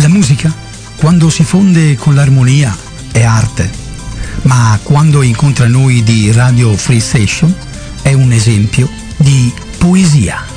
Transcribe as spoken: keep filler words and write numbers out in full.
La musica, quando si fonde con l'armonia, è arte, ma quando incontra noi di Radio Free Station è un esempio di poesia.